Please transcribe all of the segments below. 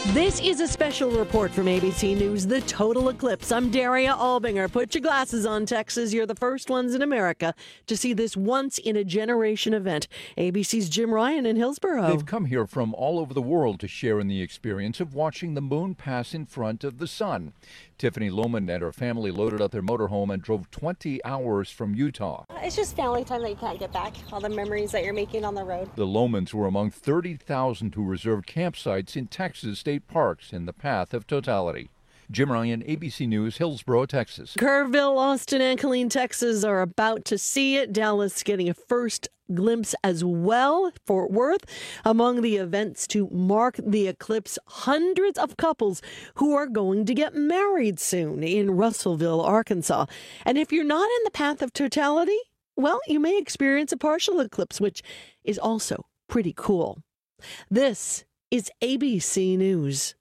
This is a special report from ABC News, The Total Eclipse. I'm Daria Albinger. Put your glasses on, Texas. You're the first ones in America to see this once-in-a-generation event. ABC's Jim Ryan in Hillsborough. They've come here from all over the world to share in the experience of watching the moon pass in front of the sun. Tiffany Lohman and her family loaded up their motorhome and drove 20 hours from Utah. It's just family time that you can't get back, all the memories that you're making on the road. The Lohmans were among 30,000 who reserved campsites in Texas state parks in the path of totality. Jim Ryan, ABC News, Hillsborough, Texas. Kerrville, Austin, and Killeen, Texas are about to see it. Dallas getting a first glimpse as well. Fort Worth among the events to mark the eclipse. Hundreds of couples who are going to get married soon in Russellville, Arkansas. And if you're not in the path of totality, well, you may experience a partial eclipse, which is also pretty cool. This is ABC News.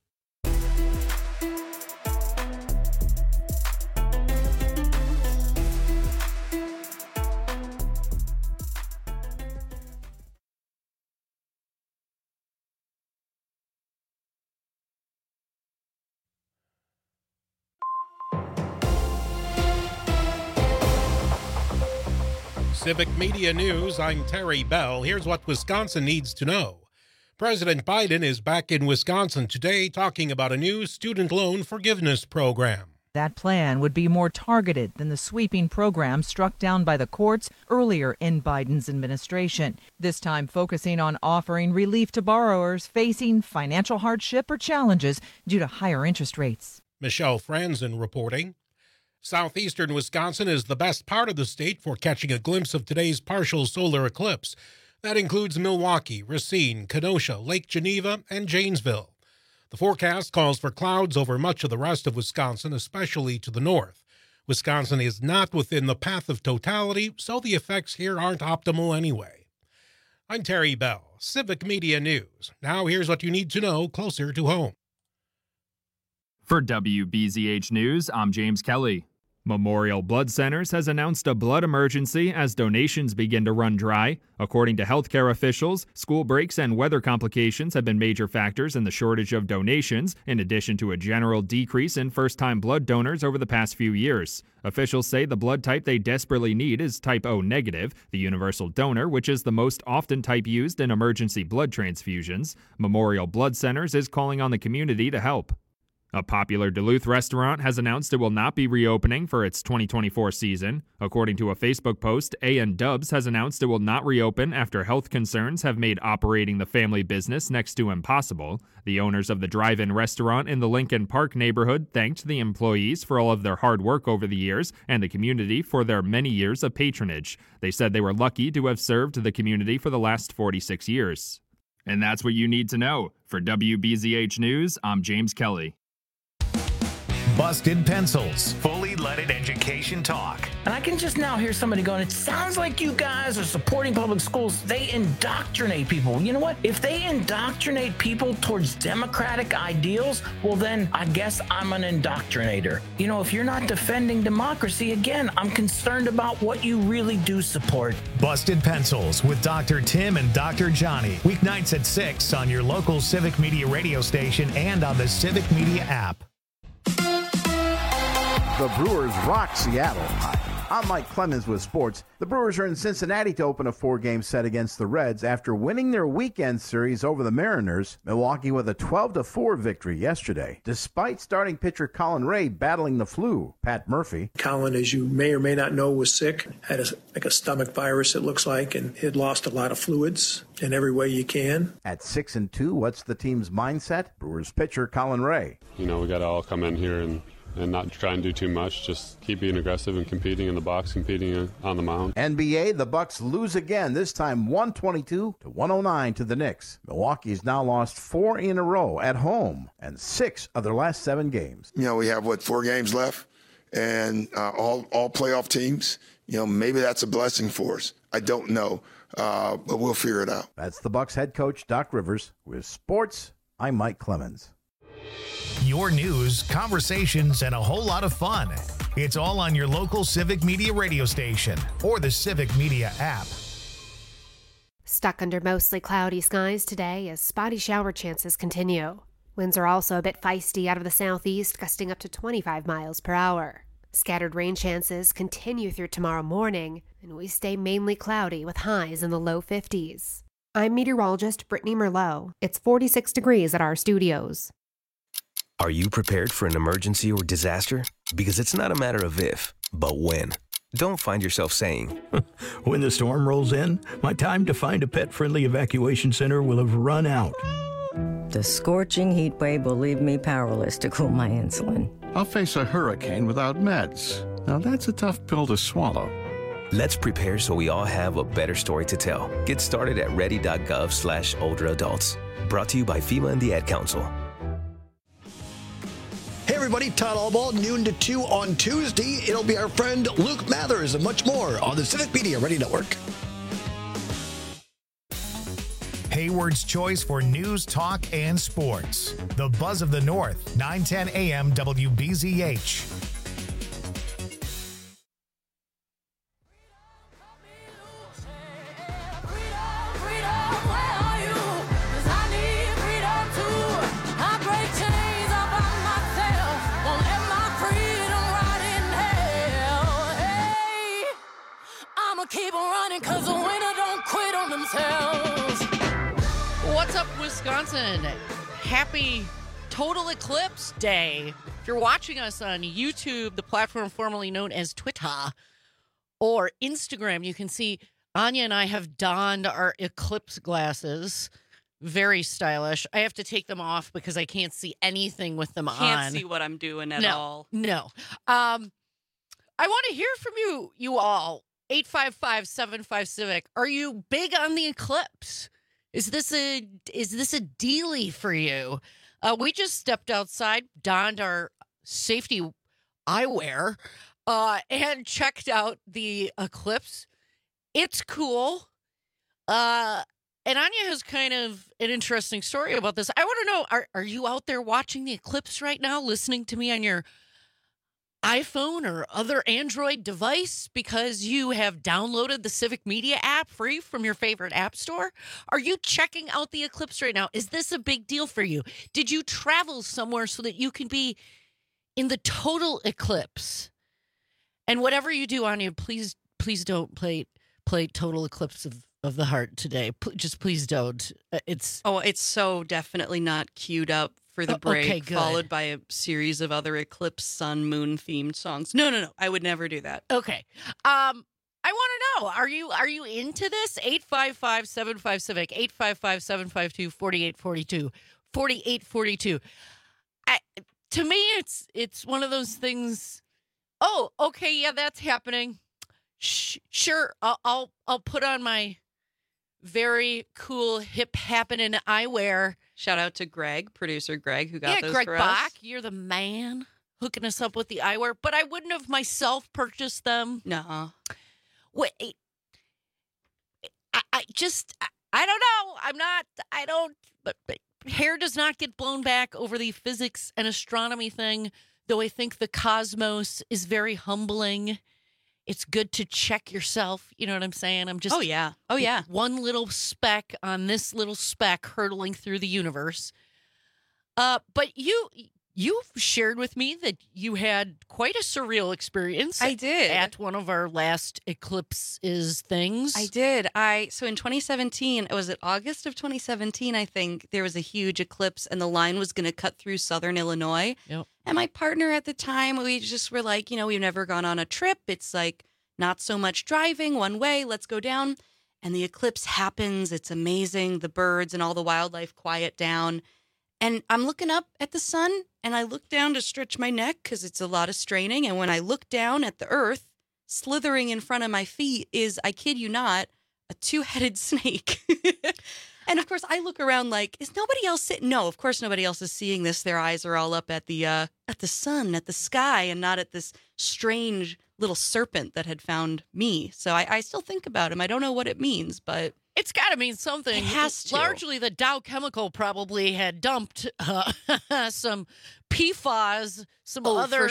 Civic Media News, I'm Terry Bell. Here's what Wisconsin needs to know. President Biden is back in Wisconsin today talking about a new student loan forgiveness program. That plan would be more targeted than the sweeping program struck down by the courts earlier in Biden's administration, this time focusing on offering relief to borrowers facing financial hardship or challenges due to higher interest rates. Michelle Franzen reporting. Southeastern Wisconsin is the best part of the state for catching a glimpse of today's partial solar eclipse. That includes Milwaukee, Racine, Kenosha, Lake Geneva, and Janesville. The forecast calls for clouds over much of the rest of Wisconsin, especially to the north. Wisconsin is not within the path of totality, so the effects here aren't optimal anyway. I'm Terry Bell, Civic Media News. Now here's what you need to know closer to home. For WBZH News, I'm James Kelly. Memorial Blood Centers has announced a blood emergency as donations begin to run dry. According to healthcare officials, school breaks and weather complications have been major factors in the shortage of donations, in addition to a general decrease in first-time blood donors over the past few years. Officials say the blood type they desperately need is type O negative, the universal donor, which is the most often type used in emergency blood transfusions. Memorial Blood Centers is calling on the community to help. A popular Duluth restaurant has announced it will not be reopening for its 2024 season. According to a Facebook post, A&W Dubs has announced it will not reopen after health concerns have made operating the family business next to impossible. The owners of the drive-in restaurant in the Lincoln Park neighborhood thanked the employees for all of their hard work over the years and the community for their many years of patronage. They said they were lucky to have served the community for the last 46 years. And that's what you need to know. For WBZH News, I'm James Kelly. Busted Pencils, fully leaded education talk. And I can just now hear somebody going, it sounds like you guys are supporting public schools. They indoctrinate people. You know what? If they indoctrinate people towards democratic ideals, well, then I guess I'm an indoctrinator. You know, if you're not defending democracy, again, I'm concerned about what you really do support. Busted Pencils with Dr. Tim and Dr. Johnny. Weeknights at 6 on your local Civic Media radio station and on the Civic Media app. The Brewers rock Seattle. I'm Mike Clemens with sports. The Brewers are in Cincinnati to open a 4-game set against the Reds after winning their weekend series over the Mariners. Milwaukee with a 12-4 victory yesterday, despite starting pitcher Colin Ray battling the flu. Pat Murphy. Colin, as you may or may not know, was sick, had a stomach virus, it looks like, and had lost a lot of fluids in every way you can. At 6-2, what's the team's mindset? Brewers pitcher Colin Ray. You know, we got to all come in here and not try and do too much. Just keep being aggressive and competing in the box, competing on the mound. NBA, the Bucks lose again, this time 122-109 to the Knicks. Milwaukee's now lost 4 in a row at home and 6 of their last 7 games. You know, we have, 4 games left, and all playoff teams. You know, maybe that's a blessing for us. I don't know, but we'll figure it out. That's the Bucks head coach, Doc Rivers. With sports, I'm Mike Clemens. Your news, conversations, and a whole lot of fun. It's all on your local Civic Media radio station or the Civic Media app. Stuck under mostly cloudy skies today as spotty shower chances continue. Winds are also a bit feisty out of the southeast, gusting up to 25 miles per hour. Scattered rain chances continue through tomorrow morning, and we stay mainly cloudy with highs in the low 50s. I'm meteorologist Brittany Merlot. It's 46 degrees at our studios. Are you prepared for an emergency or disaster? Because it's not a matter of if, but when. Don't find yourself saying, when the storm rolls in, my time to find a pet-friendly evacuation center will have run out. The scorching heat wave will leave me powerless to cool my insulin. I'll face a hurricane without meds. Now that's a tough pill to swallow. Let's prepare so we all have a better story to tell. Get started at ready.gov/older adults. Brought to you by FEMA and the Ad Council. Hey everybody, Todd Allball, noon to 2 on Tuesday. It'll be our friend Luke Mathers and much more on the Civic Media Radio Network. Hayward's choice for news, talk, and sports. The Buzz of the North, 910 AM WBZH. Keep on running because the winner don't quit on themselves. What's up, Wisconsin? Happy Total Eclipse Day. If you're watching us on YouTube, the platform formerly known as Twitter, or Instagram, you can see Anya and I have donned our eclipse glasses. Very stylish. I have to take them off because I can't see anything with them on. Can't see what I'm doing at all. No. I want to hear from you all. 855-75-CIVIC. Are you big on the eclipse? Is this a dealie for you? We just stepped outside, donned our safety eyewear, and checked out the eclipse. It's cool. And Anya has kind of an interesting story about this. I want to know, are you out there watching the eclipse right now, listening to me on your iPhone or other Android device because you have downloaded the Civic Media app free from your favorite app store? Are you checking out the eclipse right now? Is this a big deal for you? Did you travel somewhere so that you can be in the total eclipse? And whatever you do, Anya, please don't play Total Eclipse of the Heart today. Just please don't. It's so definitely not queued up for the break, okay, good. Followed by a series of other eclipse, sun, moon themed songs. No. I would never do that. Okay. I want to know, are you into this? 855-75-CIVIC, 855-752-4842, 4842. To me, it's one of those things. Oh, okay, yeah, that's happening. Sure, I'll put on my very cool hip happening eyewear. Shout out to Greg, producer Greg, who got those Greg for Bach, us. you're the man hooking us up with the eyewear. But I wouldn't have myself purchased them. No. Wait, I don't know. But hair does not get blown back over the physics and astronomy thing, though I think the cosmos is very humbling. It's good to check yourself. You know what I'm saying? I'm just Oh yeah. one little speck on this little speck hurtling through the universe. But you've shared with me that you had quite a surreal experience. I did. At one of our last eclipses things. I did. So in 2017, was it August of 2017, I think, there was a huge eclipse and the line was going to cut through southern Illinois. Yep. And my partner at the time, we just were like, we've never gone on a trip. It's like not so much driving one way. Let's go down. And the eclipse happens. It's amazing. The birds and all the wildlife quiet down. And I'm looking up at the sun and I look down to stretch my neck because it's a lot of straining. And when I look down at the earth, slithering in front of my feet is, I kid you not, a two-headed snake. And of course, I look around like, is nobody else sitting? No, of course, nobody else is seeing this. Their eyes are all up at the sun, at the sky, and not at this strange little serpent that had found me. So I still think about him. I don't know what it means, but it's got to mean something. It has to. Largely, the Dow Chemical probably had dumped some PFAS, some other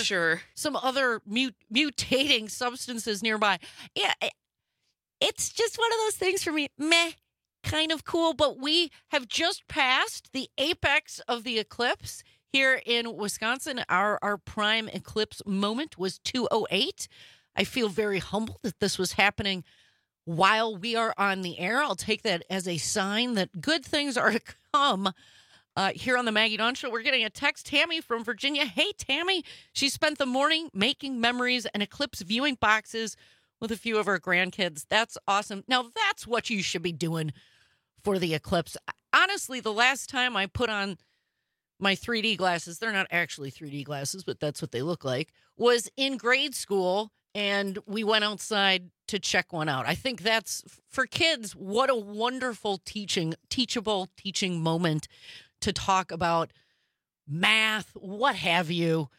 mutating substances nearby. Yeah, it's just one of those things for me. Meh. kind of cool, but we have just passed the apex of the eclipse here in Wisconsin. Our prime eclipse moment was 2:08. I feel very humbled that this was happening while we are on the air. I'll take that as a sign that good things are to come. Here on the Maggie Dawn Show, we're getting a text. Tammy from Virginia. Hey, Tammy. She spent the morning making memories and eclipse viewing boxes with a few of her grandkids. That's awesome. Now, that's what you should be doing for the eclipse. Honestly, the last time I put on my 3D glasses, they're not actually 3D glasses, but that's what they look like, was in grade school, and we went outside to check one out. I think that's, for kids, what a wonderful teachable teaching moment to talk about math, what have you,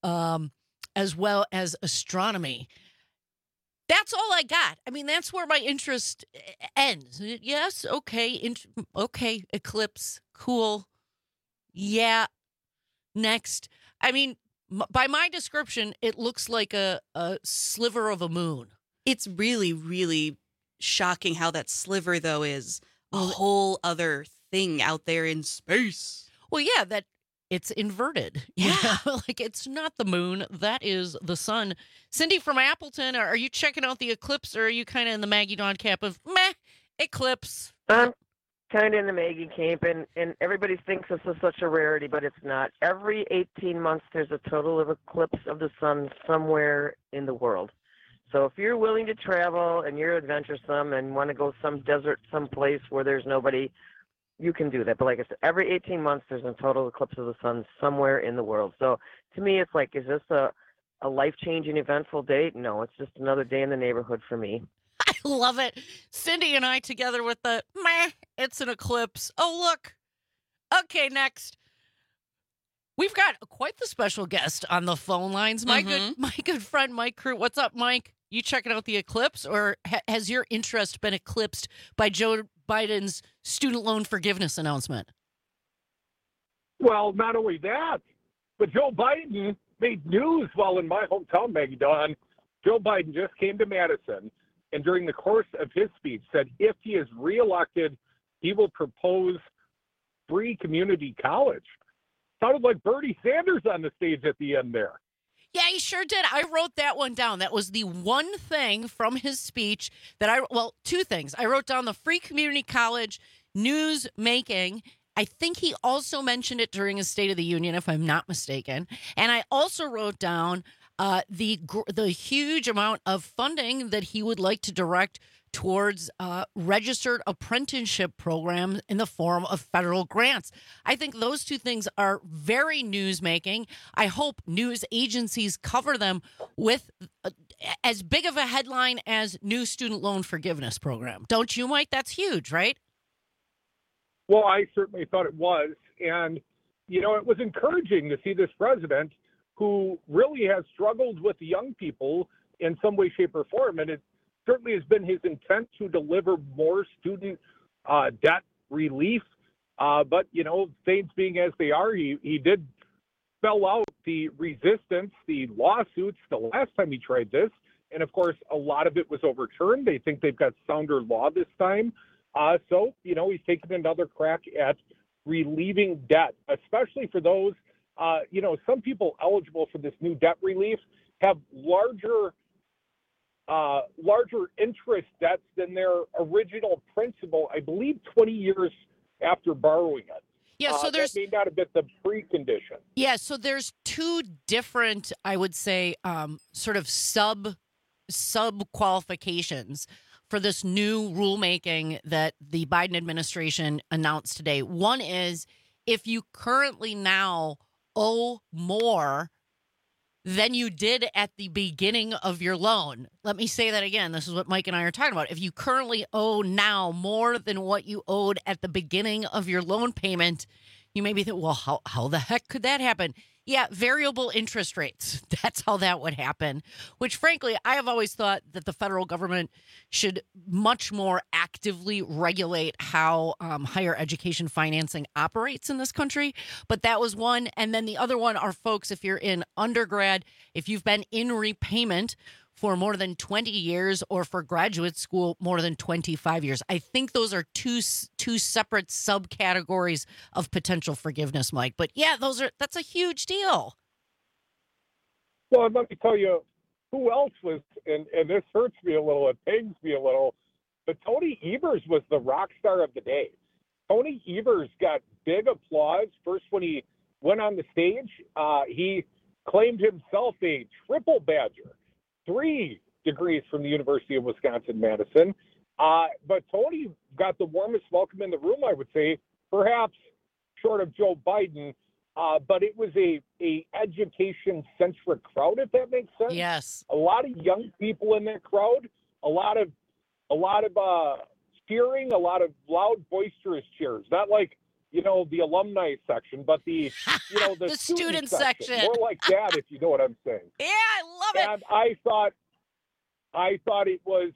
as well as astronomy. That's all I got. I mean, that's where my interest ends. Yes, okay, okay, eclipse, cool. Yeah, next. I mean, by my description, it looks like a sliver of a moon. It's really, really shocking how that sliver, though, is a whole other thing out there in space. Well, yeah, that it's inverted. Yeah. Like it's not the moon. That is the sun. Cindy from Appleton, are you checking out the eclipse, or are you kind of in the Maggie Dawn camp of meh, eclipse? I'm kind of in the Maggie camp, and everybody thinks this is such a rarity, but it's not. Every 18 months, there's a total of eclipse of the sun somewhere in the world. So if you're willing to travel and you're adventuresome and want to go some desert, someplace where there's nobody, you can do that. But like I said, every 18 months, there's a total eclipse of the sun somewhere in the world. So to me, it's like, is this a life-changing, eventful date? No, it's just another day in the neighborhood for me. I love it. Cindy and I together with the meh, it's an eclipse. Oh, look. Okay, next. We've got quite the special guest on the phone lines. My good friend, Mike Crute. What's up, Mike? You checking out the eclipse, or has your interest been eclipsed by Joe Biden's student loan forgiveness announcement? Well, not only that, but Joe Biden made news while in my hometown, Maggie Dawn. Joe Biden just came to Madison, and during the course of his speech said if he is reelected, he will propose free community college. Sounded like Bernie Sanders on the stage at the end there. Yeah, he sure did. I wrote that one down. That was the one thing from his speech that two things. I wrote down the free community college news making. I think he also mentioned it during his State of the Union, if I'm not mistaken. And I also wrote down the huge amount of funding that he would like to direct towards registered apprenticeship programs in the form of federal grants. I think those two things are very news-making. I hope news agencies cover them with as big of a headline as new student loan forgiveness program. Don't you, Mike? That's huge, right? Well, I certainly thought it was. And, you know, it was encouraging to see this president who really has struggled with the young people in some way, shape, or form. And it certainly has been his intent to deliver more student debt relief. But, you know, things being as they are, he did spell out the resistance, the lawsuits the last time he tried this. And, of course, a lot of it was overturned. They think they've got sounder law this time. So, you know, he's taken another crack at relieving debt, especially for those, you know, some people eligible for this new debt relief have larger interest debts than their original principal, I believe 20 years after borrowing it. Yeah, so there's that may not have been the precondition. Yeah, so there's two different, I would say, sort of sub qualifications for this new rulemaking that the Biden administration announced today. One is if you currently now owe more than you did at the beginning of your loan. Let me say that again. This is what Mike and I are talking about. If you currently owe now more than what you owed at the beginning of your loan payment, you may be thinking, well, how the heck could that happen? Yeah, variable interest rates. That's how that would happen, which frankly, I have always thought that the federal government should much more actively regulate how higher education financing operates in this country. But that was one. And then the other one are folks, if you're in undergrad, if you've been in repayment for more than 20 years or for graduate school more than 25 years. I think those are two separate subcategories of potential forgiveness, Mike. But yeah, that's a huge deal. Well, let me tell you who else was, and this hurts me a little, it pains me a little, but Tony Evers was the rock star of the day. Tony Evers got big applause first when he went on the stage. He claimed himself a triple badger, 3 degrees from the University of Wisconsin-Madison. But Tony got the warmest welcome in the room, I would say, perhaps short of Joe Biden. But it was a education-centric crowd, if that makes sense. Yes. A lot of young people in that crowd, a lot of cheering, a lot of loud, boisterous cheers. Not like, the alumni section, but the the student section. More like that, if you know what I'm saying. Yeah, I love it. And I thought it was,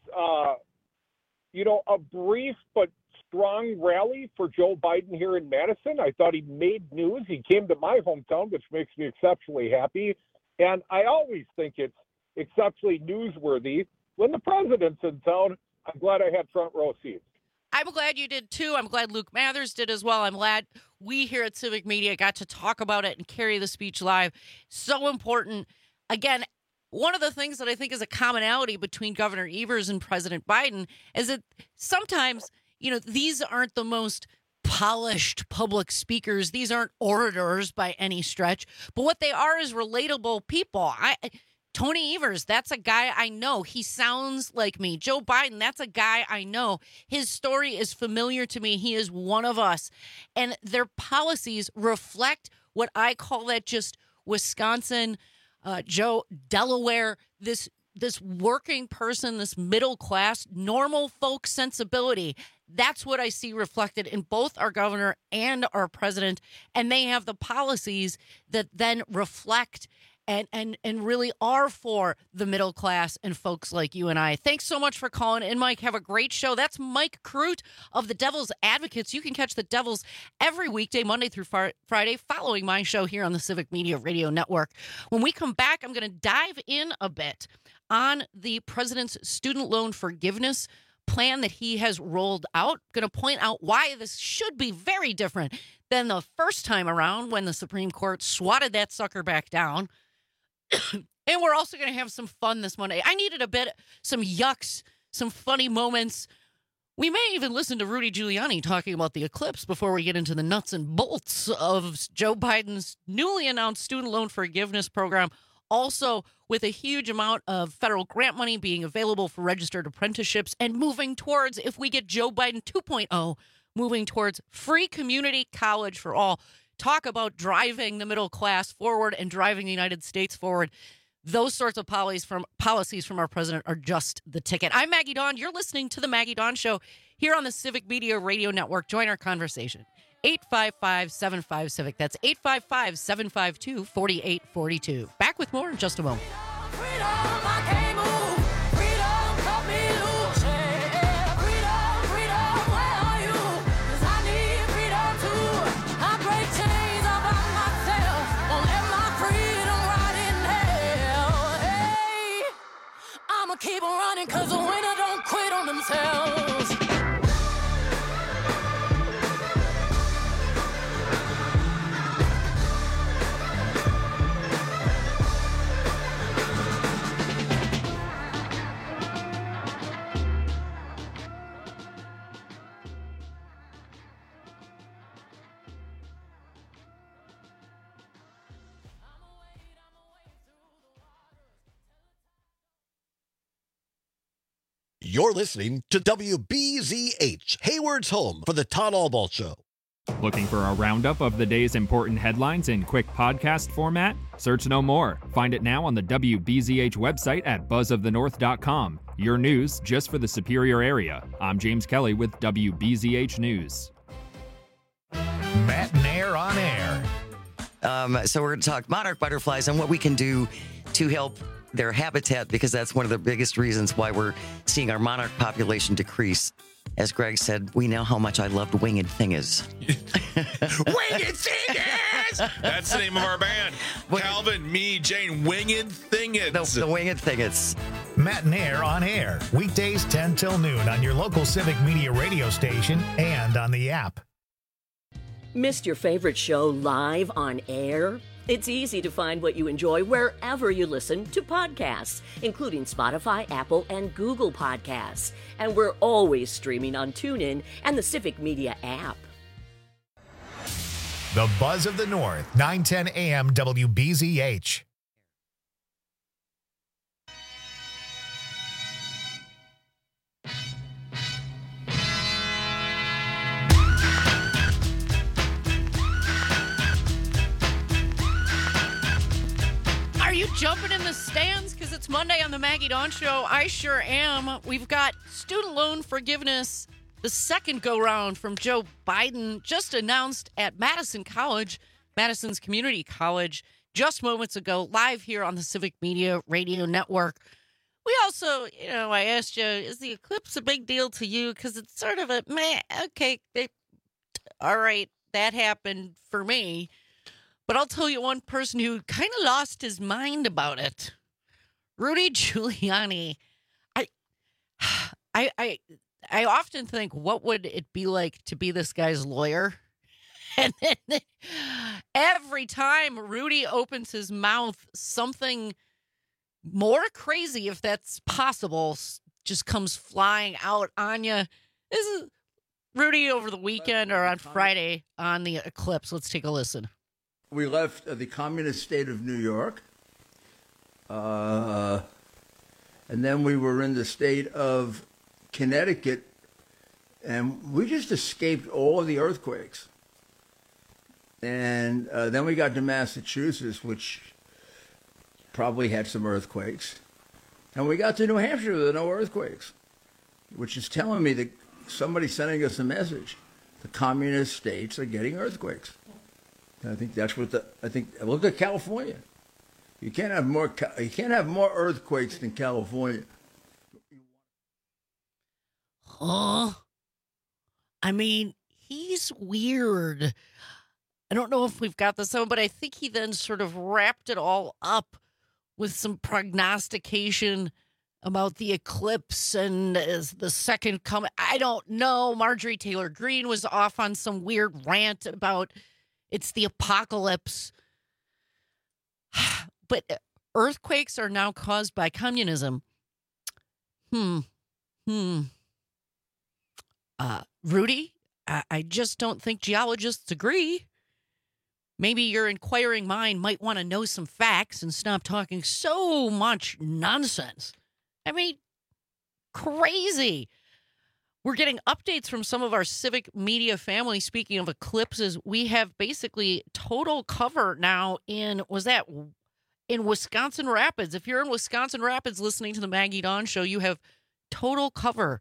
a brief but strong rally for Joe Biden here in Madison. I thought he made news. He came to my hometown, which makes me exceptionally happy. And I always think it's exceptionally newsworthy when the president's in town. I'm glad I had front row seats. I'm glad you did too. I'm glad Luke Mathers did as well. I'm glad we here at Civic Media got to talk about it and carry the speech live. So important. Again, one of the things that I think is a commonality between Governor Evers and President Biden is that sometimes, these aren't the most polished public speakers. These aren't orators by any stretch. But what they are is relatable people. Tony Evers, that's a guy I know. He sounds like me. Joe Biden, that's a guy I know. His story is familiar to me. He is one of us. And their policies reflect what I call that just Wisconsin, Delaware, this working person, this middle class, normal folk sensibility. That's what I see reflected in both our governor and our president. And they have the policies that then reflect and really are for the middle class and folks like you and I. Thanks so much for calling in, Mike. Have a great show. That's Mike Crute of the Devil's Advocates. You can catch the Devils every weekday, Monday through Friday, following my show here on the Civic Media Radio Network. When we come back, I'm going to dive in a bit on the president's student loan forgiveness plan that he has rolled out. I'm going to point out why this should be very different than the first time around when the Supreme Court swatted that sucker back down. And we're also going to have some fun this Monday. I needed some yucks, some funny moments. We may even listen to Rudy Giuliani talking about the eclipse before we get into the nuts and bolts of Joe Biden's newly announced student loan forgiveness program. Also, with a huge amount of federal grant money being available for registered apprenticeships and moving towards, if we get Joe Biden 2.0, moving towards free community college for all. Talk about driving the middle class forward and driving the United States forward. Those sorts of policies from our president are just the ticket. I'm Maggie Dawn. You're listening to The Maggie Dawn Show here on the Civic Media Radio Network. Join our conversation. 855-75-CIVIC. That's 855-752-4842. Back with more in just a moment. Keep on running, cause the winner don't quit on themselves. You're listening to WBZH, Hayward's home for the Todd Albaugh Show. Looking for a roundup of the day's important headlines in quick podcast format? Search no more. Find it now on the WBZH website at buzzofthenorth.com. Your news just for the Superior area. I'm James Kelly with WBZH News. Matt Nair on air. So we're going to talk monarch butterflies and what we can do to help their habitat, because that's one of the biggest reasons why we're seeing our monarch population decrease. As Greg said, we know how much I loved Winged Thingers. Winged Thingers! That's the name of our band. Calvin, me, Jane, Winged Thingers. The Winged Thingers. Matinaire on Air, weekdays 10 till noon on your local Civic Media radio station and on the app. Missed your favorite show live on air? It's easy to find what you enjoy wherever you listen to podcasts, including Spotify, Apple, and Google Podcasts. And we're always streaming on TuneIn and the Civic Media app. The Buzz of the North, 910 AM WBZH. Are you jumping in the stands because it's Monday on the Maggie Dawn Show? I sure am. We've got student loan forgiveness, the second go-round from Joe Biden, just announced at Madison College, Madison's community college, just moments ago, live here on the Civic Media Radio Network. We also, I asked you, is the eclipse a big deal to you? Because it's sort of a, meh, okay, all right, that happened for me. But I'll tell you one person who kind of lost his mind about it. Rudy Giuliani. I often think, what would it be like to be this guy's lawyer? And then every time Rudy opens his mouth, something more crazy, if that's possible, just comes flying out on you. This is Rudy over the weekend or on Friday on the eclipse. Let's take a listen. We left the communist state of New York, and then we were in the state of Connecticut, and we just escaped all of the earthquakes. And then we got to Massachusetts, which probably had some earthquakes. And we got to New Hampshire, there were no earthquakes, which is telling me that somebody's sending us a message. The communist states are getting earthquakes. I think that's what look at California. You can't have more earthquakes than California. Huh? I mean, he's weird. I don't know if we've got this on, but I think he then sort of wrapped it all up with some prognostication about the eclipse and the second coming. I don't know. Marjorie Taylor Greene was off on some weird rant about it's the apocalypse. But earthquakes are now caused by communism. Rudy, I just don't think geologists agree. Maybe your inquiring mind might want to know some facts and stop talking so much nonsense. I mean, crazy. We're getting updates from some of our Civic Media family. Speaking of eclipses, we have basically total cover now in Wisconsin Rapids. If you're in Wisconsin Rapids listening to the Maggie Dawn Show, you have total cloud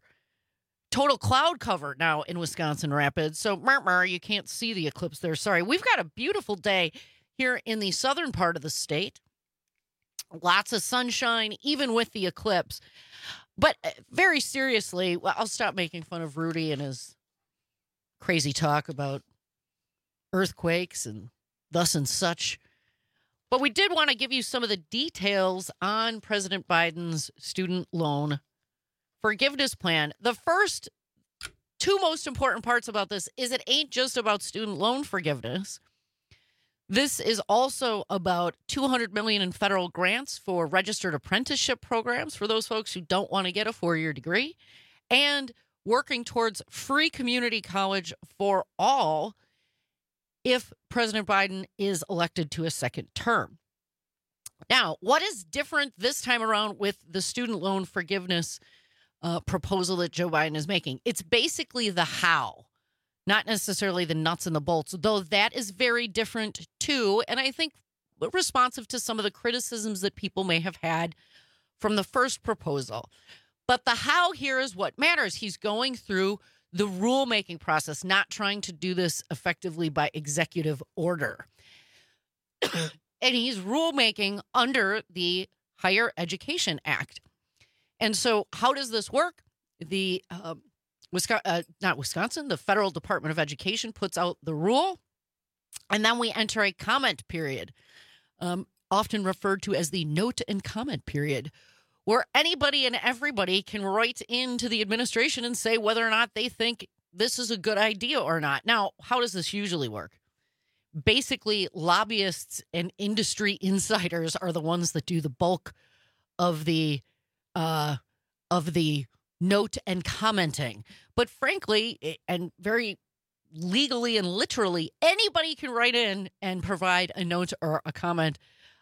cover now in Wisconsin Rapids. So, you can't see the eclipse there. Sorry. We've got a beautiful day here in the southern part of the state. Lots of sunshine, even with the eclipse. But very seriously, I'll stop making fun of Rudy and his crazy talk about earthquakes and thus and such. But we did want to give you some of the details on President Biden's student loan forgiveness plan. The first two most important parts about this is it ain't just about student loan forgiveness. This is also about $200 million in federal grants for registered apprenticeship programs for those folks who don't want to get a four-year degree, and working towards free community college for all if President Biden is elected to a second term. Now, what is different this time around with the student loan forgiveness proposal that Joe Biden is making? It's basically the how. Not necessarily the nuts and the bolts, though that is very different too. And I think responsive to some of the criticisms that people may have had from the first proposal. But the how here is what matters. He's going through the rulemaking process, not trying to do this effectively by executive order. And he's rulemaking under the Higher Education Act. And so how does this work? The the Federal Department of Education puts out the rule, and then we enter a comment period, often referred to as the note and comment period, where anybody and everybody can write into the administration and say whether or not they think this is a good idea or not. Now, how does this usually work? Basically, lobbyists and industry insiders are the ones that do the bulk of the note and commenting. But frankly, and very legally and literally, anybody can write in and provide a note or a comment.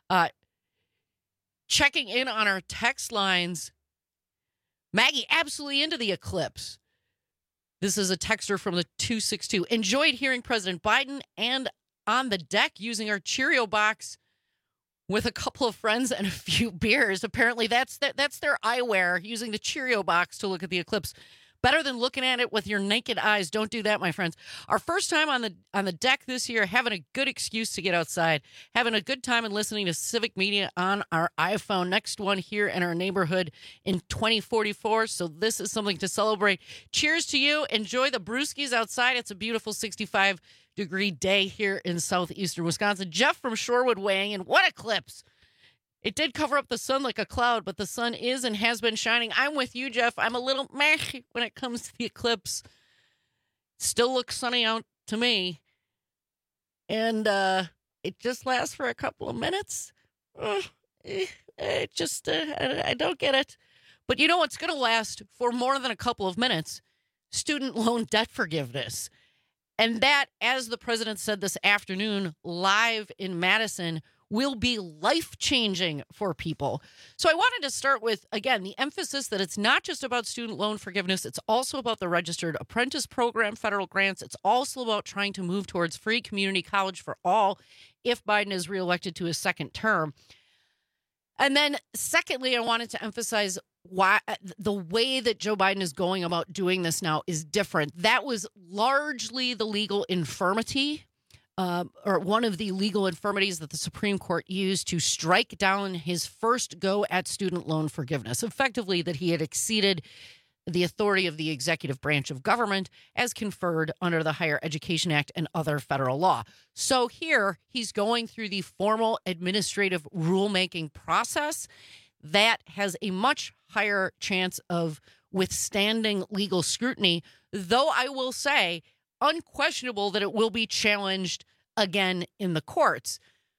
Checking in on our text lines, Maggie, absolutely into the eclipse. This is a texter from the 262. Enjoyed hearing President Biden and on the deck using our Cheerio box with a couple of friends and a few beers. Apparently that's their eyewear, using the Cheerio box to look at the eclipse. Better than looking at it with your naked eyes. Don't do that, my friends. Our first time on the deck this year, having a good excuse to get outside, having a good time and listening to Civic Media on our iPhone. Next one here in our neighborhood in 2044. So this is something to celebrate. Cheers to you. Enjoy the brewskis outside. It's a beautiful 65-degree day here in southeastern Wisconsin. Jeff from Shorewood weighing in. What eclipse! It did cover up the sun like a cloud, but the sun is and has been shining. I'm with you, Jeff. I'm a little meh when it comes to the eclipse. Still looks sunny out to me. And it just lasts for a couple of minutes. I don't get it. But you know what's going to last for more than a couple of minutes? Student loan debt forgiveness. And that, as the president said this afternoon live in Madison, will be life-changing for people. So I wanted to start with, again, the emphasis that it's not just about student loan forgiveness. It's also about the Registered Apprentice Program, federal grants. It's also about trying to move towards free community college for all if Biden is reelected to his second term. And then secondly, I wanted to emphasize why the way that Joe Biden is going about doing this now is different. That was largely the legal infirmity, or one of the legal infirmities that the Supreme Court used to strike down his first go at student loan forgiveness, effectively that he had exceeded the authority of the executive branch of government as conferred under the Higher Education Act and other federal law. So here he's going through the formal administrative rulemaking process that has a much higher chance of withstanding legal scrutiny, though I will say unquestionable that it will be challenged again in the courts.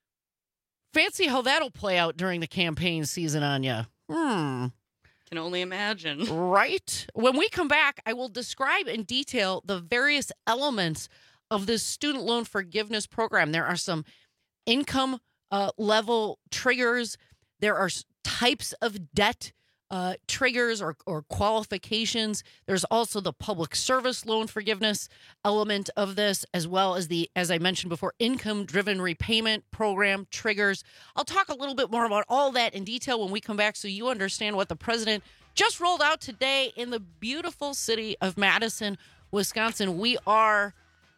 Fancy how that'll play out during the campaign season, Anya. Can only imagine. Right? When we come back, I will describe in detail the various elements of this student loan forgiveness program. There are some income level triggers. There are types of debt triggers or qualifications. There's also the public service loan forgiveness element of this, as well as the, as I mentioned before, income-driven repayment program triggers. I'll talk a little bit more about all that in detail when we come back so you understand what the president just rolled out today in the beautiful city of Madison, Wisconsin. We are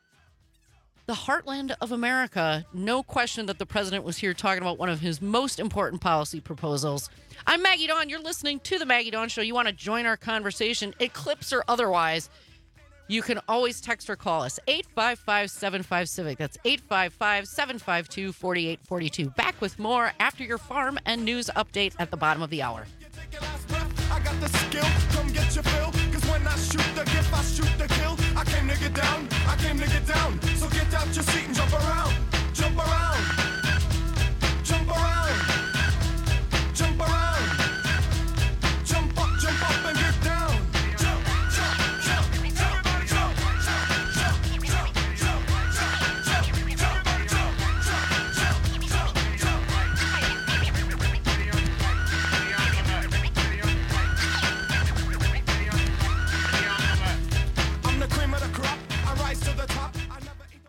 the heartland of America. No question that the president was here talking about one of his most important policy proposals. I'm Maggie Dawn. You're listening to The Maggie Dawn Show. You want to join our conversation, eclipse or otherwise, you can always text or call us. 855-75-CIVIC. That's 855-752-4842. Back with more after your farm and news update at the bottom of the hour. I got the skill, come get your fill. Cause when I shoot the gift, I shoot the kill. I came to get down, I came to get down. So get out your seat and jump around, jump around, jump around, jump around, jump up and get down. Jump, jump, jump, everybody jump, jump, jump, jump, jump, jump, jump, I'm the cream of the crop, I rise to the top. I never eat the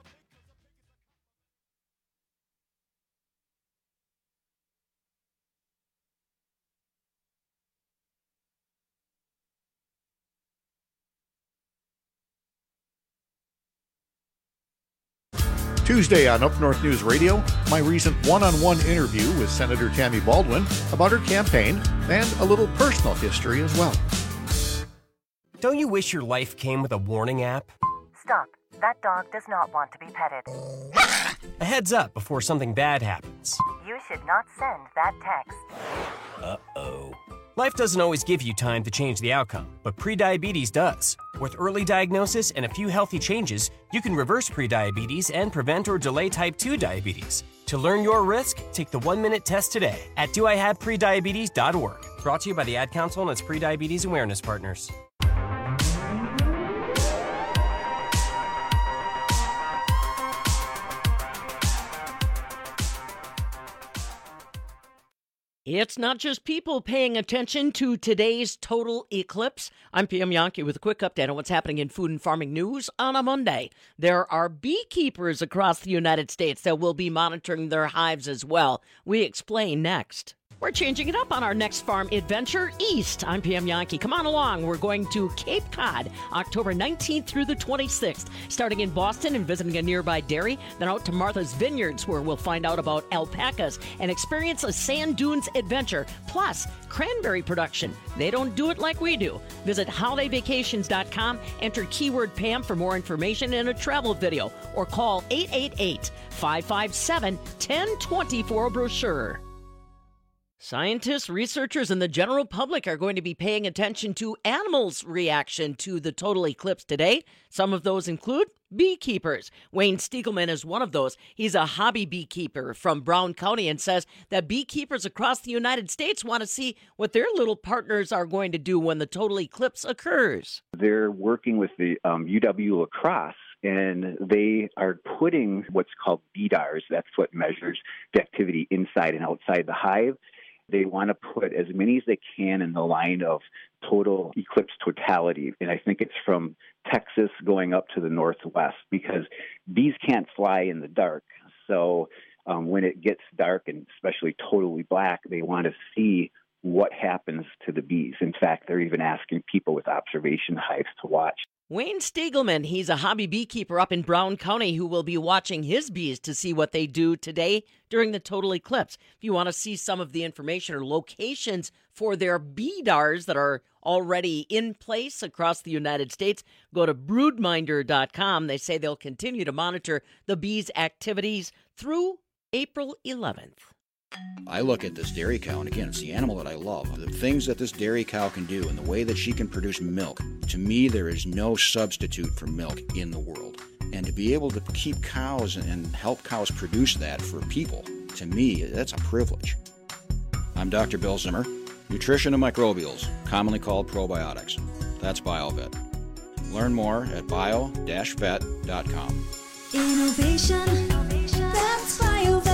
Tuesday on Up North News Radio, my recent one-on-one interview with Senator Tammy Baldwin about her campaign and a little personal history as well. Don't you wish your life came with a warning app? Stop. That dog does not want to be petted. A heads up before something bad happens. You should not send that text. Uh-oh. Life doesn't always give you time to change the outcome, but prediabetes does. With early diagnosis and a few healthy changes, you can reverse prediabetes and prevent or delay type 2 diabetes. To learn your risk, take the 1-minute test today at doihaveprediabetes.org. Brought to you by the Ad Council and its Prediabetes Awareness Partners. It's not just people paying attention to today's total eclipse. I'm PM Yankee with a quick update on what's happening in food and farming news on a Monday. There are beekeepers across the United States that will be monitoring their hives as well. We explain next. We're changing it up on our next farm adventure east. I'm PM Yankee. Come on along. We're going to Cape Cod, October 19th through the 26th, starting in Boston and visiting a nearby dairy, then out to Martha's Vineyards, where we'll find out about alpacas and experience a sand dunes adventure, plus cranberry production. They don't do it like we do. Visit holidayvacations.com, enter keyword Pam for more information and a travel video, or call 888-557-1020 for a brochure. Scientists, researchers, and the general public are going to be paying attention to animals' reaction to the total eclipse today. Some of those include beekeepers. Wayne Stiegelman is one of those. He's a hobby beekeeper from Brown County and says that beekeepers across the United States want to see what their little partners are going to do when the total eclipse occurs. They're working with the UW La Crosse, and they are putting what's called BDARs. That's what measures the activity inside and outside the hive. They want to put as many as they can in the line of total eclipse totality. And I think it's from Texas going up to the northwest, because bees can't fly in the dark. So when it gets dark, and especially totally black, they want to see what happens to the bees. In fact, they're even asking people with observation hives to watch. Wayne Stiegelman, he's a hobby beekeeper up in Brown County who will be watching his bees to see what they do today during the total eclipse. If you want to see some of the information or locations for their BDARs that are already in place across the United States, go to broodminder.com. They say they'll continue to monitor the bees' activities through April 11th. I look at this dairy cow, and again, it's the animal that I love. The things that this dairy cow can do and the way that she can produce milk, to me, there is no substitute for milk in the world. And to be able to keep cows and help cows produce that for people, to me, that's a privilege. I'm Dr. Bill Zimmer, nutrition and microbials, commonly called probiotics. That's BioVet. Learn more at bio-vet.com. Innovation, that's BioVet.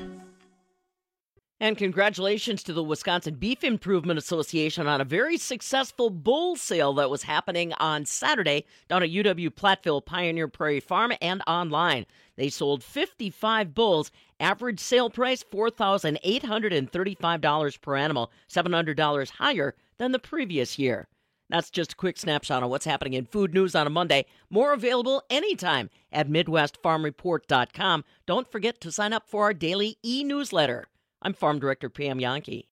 And congratulations to the Wisconsin Beef Improvement Association on a very successful bull sale that was happening on Saturday down at UW Platteville Pioneer Prairie Farm and online. They sold 55 bulls. Average sale price $4,835 per animal, $700 higher than the previous year. That's just a quick snapshot on what's happening in food news on a Monday. More available anytime at MidwestFarmReport.com. Don't forget to sign up for our daily e-newsletter. I'm Farm Director Pam Yankee.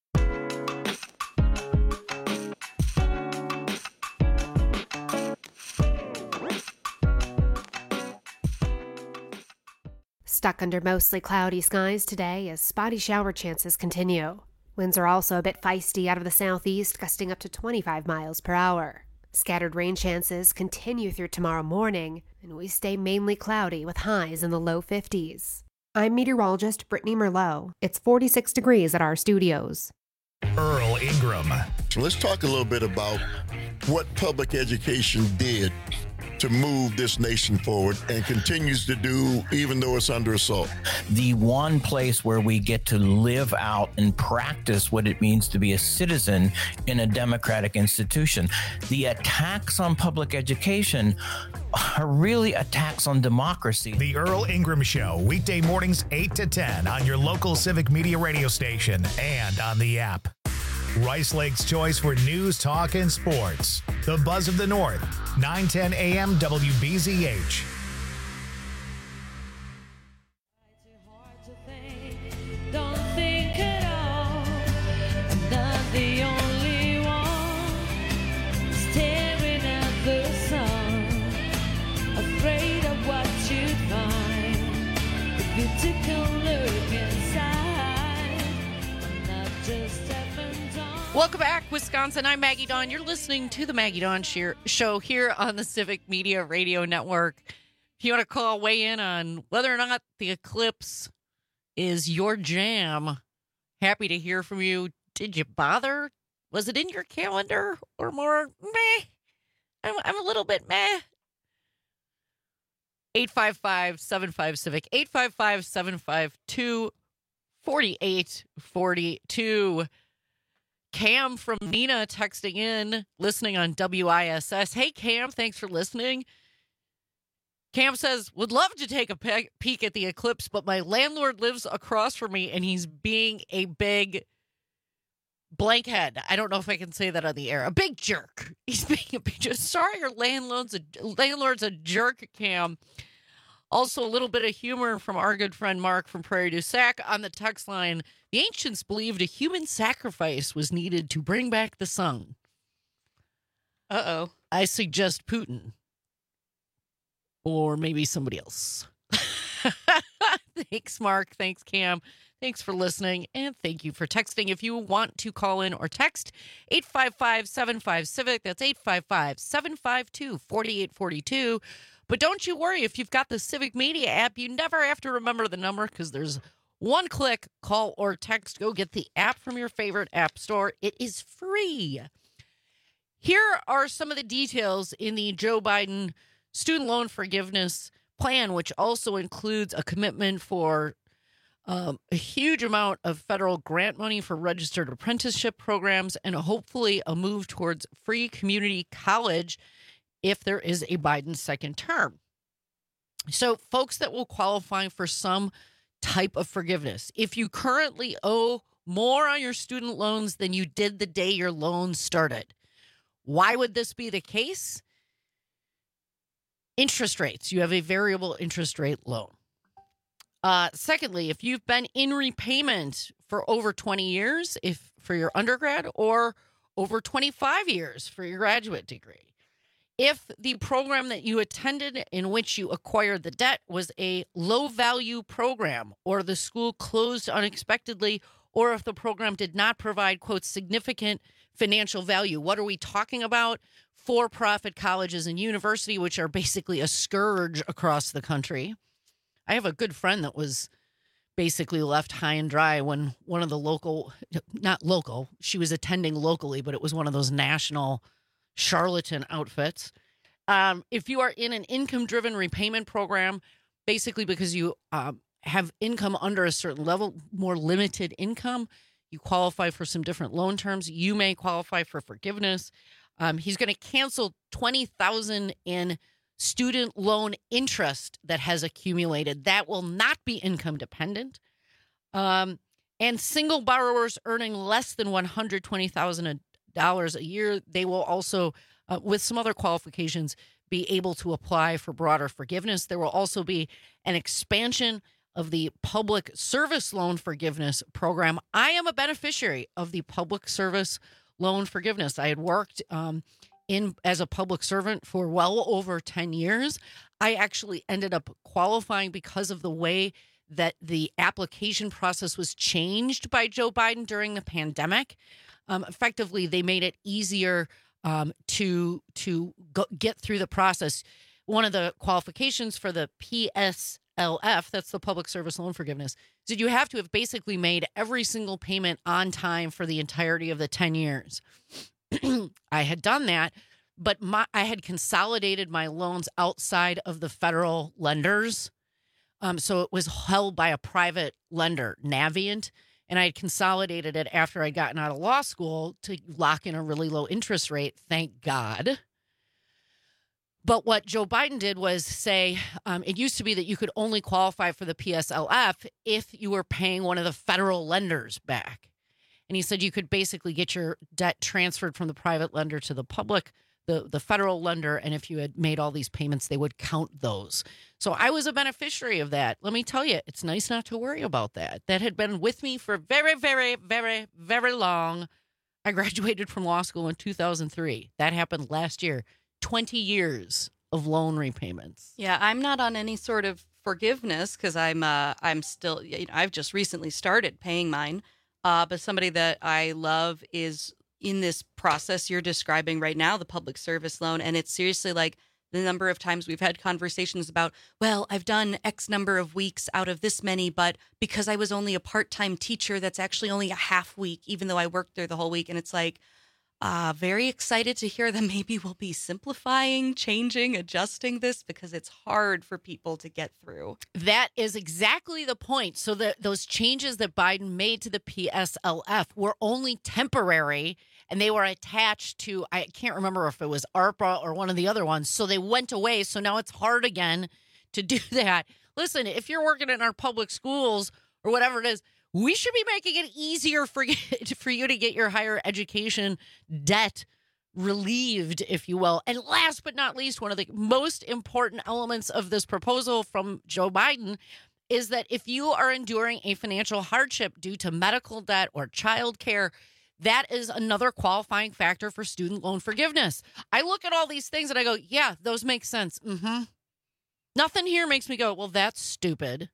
Stuck under mostly cloudy skies today as spotty shower chances continue. Winds are also a bit feisty out of the southeast, gusting up to 25 miles per hour. Scattered rain chances continue through tomorrow morning, and we stay mainly cloudy with highs in the low 50s. I'm meteorologist Brittany Merlot. It's 46 degrees at our studios. Earl Ingram. So let's talk a little bit about what public education did to move this nation forward and continues to do even though it's under assault. The one place where we get to live out and practice what it means to be a citizen in a democratic institution. The attacks on public education are really attacks on democracy. The Earl Ingram Show, weekday mornings 8 to 10 on your local civic media radio station and on the app. Rice Lake's choice for news, talk, and sports. The Buzz of the North, 910 AM WBZH. Don't think at all. I'm not the only one staring at the sun, afraid of what you'd find if you took a look inside. I'm not just having time. Welcome back, Wisconsin. I'm Maggie Dawn. You're listening to the Maggie Dawn Show here on the Civic Media Radio Network. If you want to call, weigh in on whether or not the eclipse is your jam, happy to hear from you. Did you bother? Was it in your calendar or more meh? I'm a little bit meh. 855-75-CIVIC, 855-752-4842. Cam from Nina texting in, listening on WISS. Hey, Cam, thanks for listening. Cam says, would love to take a peek at the eclipse, but my landlord lives across from me, and he's being a big blankhead. I don't know if I can say that on the air. A big jerk. He's being a big jerk. Sorry, your landlord's a jerk, Cam. Also, a little bit of humor from our good friend Mark from Prairie du Sac on the text line. The ancients believed a human sacrifice was needed to bring back the sun. Uh-oh. I suggest Putin. Or maybe somebody else. Thanks, Mark. Thanks, Cam. Thanks for listening, and thank you for texting. If you want to call in or text, 855-75-CIVIC. That's 855-752-4842. But don't you worry, if you've got the Civic Media app, you never have to remember the number because there's one click, call or text. Go get the app from your favorite app store. It is free. Here are some of the details in the Joe Biden student loan forgiveness plan, which also includes a commitment for a huge amount of federal grant money for registered apprenticeship programs and hopefully a move towards free community college if there is a Biden second term. So folks that will qualify for some type of forgiveness, if you currently owe more on your student loans than you did the day your loan started, why would this be the case? Interest rates. You have a variable interest rate loan. Secondly, if you've been in repayment for over 20 years for your undergrad or over 25 years for your graduate degree. If the program that you attended in which you acquired the debt was a low-value program or the school closed unexpectedly, or if the program did not provide, quote, significant financial value. What are we talking about? For-profit colleges and university, which are basically a scourge across the country. I have a good friend that was basically left high and dry when one of the not local, she was attending locally, but it was one of those national charlatan outfits. If you are in an income-driven repayment program, basically because you have income under a certain level, more limited income, you qualify for some different loan terms. You may qualify for forgiveness. He's going to cancel $20,000 in student loan interest that has accumulated. That will not be income dependent. And single borrowers earning less than $120,000 a year, they will also, with some other qualifications, be able to apply for broader forgiveness. There will also be an expansion of the public service loan forgiveness program. I am a beneficiary of the public service loan forgiveness. I had worked as a public servant for well over 10 years. I actually ended up qualifying because of the way that the application process was changed by Joe Biden during the pandemic. Effectively, they made it easier to get through the process. One of the qualifications for the PSLF, that's the Public Service Loan Forgiveness, is that you have to have basically made every single payment on time for the entirety of the 10 years. I had done that, but I had consolidated my loans outside of the federal lenders. So it was held by a private lender, Navient. And I had consolidated it after I'd gotten out of law school to lock in a really low interest rate, thank God. But what Joe Biden did was say, it used to be that you could only qualify for the PSLF if you were paying one of the federal lenders back. And he said you could basically get your debt transferred from the private lender to the public, the federal lender, and if you had made all these payments, they would count those. So I was a beneficiary of that. Let me tell you, it's nice not to worry about that. That had been with me for very, very, very, very long. I graduated from law school in 2003. That happened last year. 20 years of loan repayments. Yeah, I'm not on any sort of forgiveness because I'm still, I've just recently started paying mine. But somebody that I love is in this process you're describing right now, the public service loan. And it's seriously like the number of times we've had conversations about, well, I've done X number of weeks out of this many, but because I was only a part-time teacher, that's actually only a half week, even though I worked there the whole week. And it's like, very excited to hear that maybe we'll be simplifying, changing, adjusting this because it's hard for people to get through. That is exactly the point. So those changes that Biden made to the PSLF were only temporary, and they were attached to, I can't remember if it was ARPA or one of the other ones. So they went away. So now it's hard again to do that. Listen, if you're working in our public schools or whatever it is, we should be making it easier for you to get your higher education debt relieved, if you will. And last but not least, one of the most important elements of this proposal from Joe Biden is that if you are enduring a financial hardship due to medical debt or child care, that is another qualifying factor for student loan forgiveness. I look at all these things and I go, yeah, those make sense. Nothing here makes me go, well, that's stupid.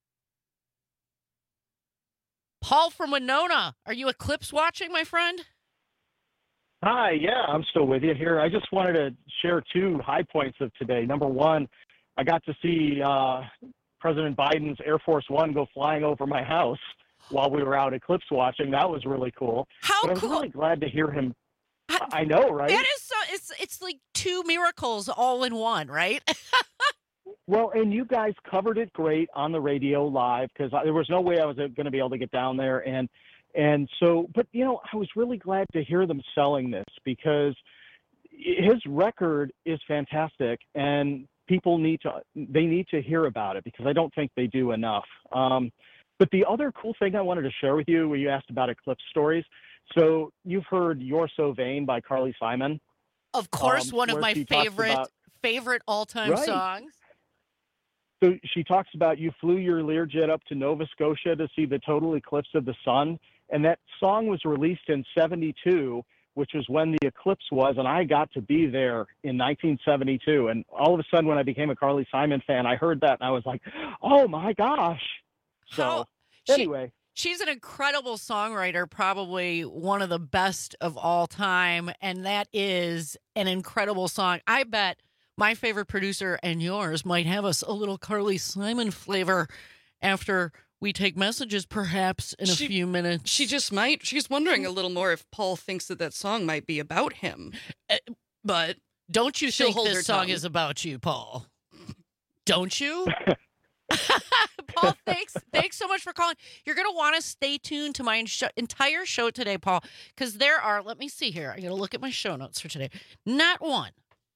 Paul from Winona, are you eclipse watching, my friend? Hi, yeah, I'm still with you here. I just wanted to share two high points of today. Number one, I got to see President Biden's Air Force One go flying over my house while we were out eclipse watching. That was really cool. But I was really glad to hear him. I know, right? That is so. It's like two miracles all in one, right? Well, and you guys covered it great on the radio live because there was no way I was going to be able to get down there. And so, but, you know, I was really glad to hear them selling this because his record is fantastic and people need to hear about it because I don't think they do enough. But the other cool thing I wanted to share with you when you asked about eclipse stories. So you've heard You're So Vain by Carly Simon. Of course, one of my favorite all-time songs. So she talks about you flew your Learjet up to Nova Scotia to see the total eclipse of the sun. And that song was released in 72, which was when the eclipse was. And I got to be there in 1972. And all of a sudden, when I became a Carly Simon fan, I heard that and I was like, oh my gosh. So anyway. She's an incredible songwriter, probably one of the best of all time. And that is an incredible song. I bet my favorite producer and yours might have us a little Carly Simon flavor after we take messages, perhaps in a few minutes. She just might. She's wondering a little more if Paul thinks that song might be about him. But don't you think this song is about you, Paul? Don't you? Paul, thanks so much for calling. You're going to want to stay tuned to my entire show today, Paul, because there are, let me see here. I got to look at my show notes for today. Not one,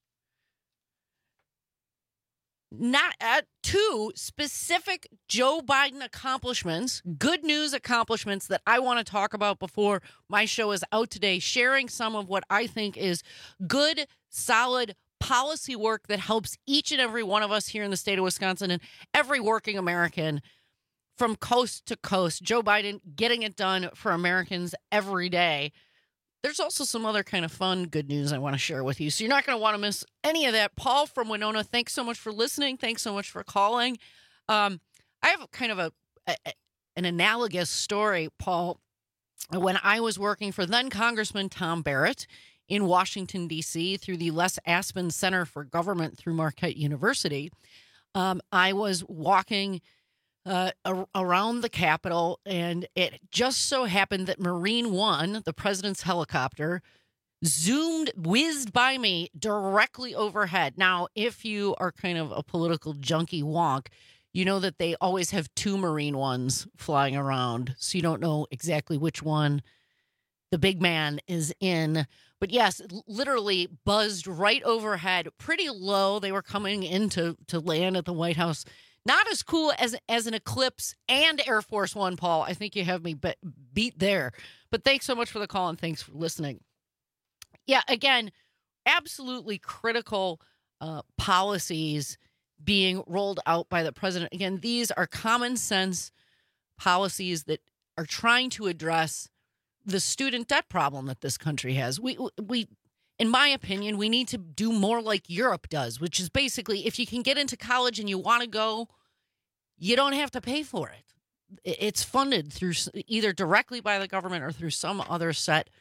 not two specific Joe Biden accomplishments, good news accomplishments that I want to talk about before my show is out today, sharing some of what I think is good, solid policy work that helps each and every one of us here in the state of Wisconsin and every working American from coast to coast. Joe Biden getting it done for Americans every day. There's also some other kind of fun, good news I want to share with you. So you're not going to want to miss any of that. Paul from Winona, thanks so much for listening. Thanks so much for calling. I have kind of an analogous story, Paul. When I was working for then Congressman Tom Barrett in Washington, D.C., through the Les Aspin Center for Government through Marquette University, I was walking around the Capitol, and it just so happened that Marine One, the president's helicopter, whizzed by me directly overhead. Now, if you are kind of a political junkie wonk, you know that they always have two Marine Ones flying around, so you don't know exactly which one the big man is in. But yes, literally buzzed right overhead, pretty low. They were coming in to land at the White House. Not as cool as an Eclipse and Air Force One, Paul. I think you have me beat there. But thanks so much for the call, and thanks for listening. Yeah, again, absolutely critical policies being rolled out by the president. Again, these are common sense policies that are trying to address the student debt problem that this country has. We, in my opinion, we need to do more like Europe does, which is basically if you can get into college and you want to go, you don't have to pay for it. It's funded through either directly by the government or through some other set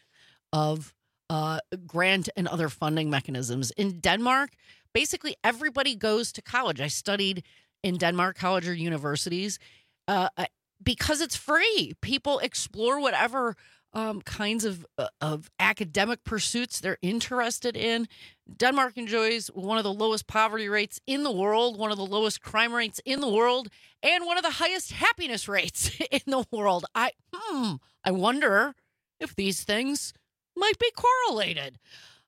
of grant and other funding mechanisms. In Denmark, basically everybody goes to college. I studied in Denmark college or universities because it's free. People explore whatever kinds of academic pursuits they're interested in. Denmark enjoys one of the lowest poverty rates in the world, one of the lowest crime rates in the world, and one of the highest happiness rates in the world. I wonder if these things might be correlated.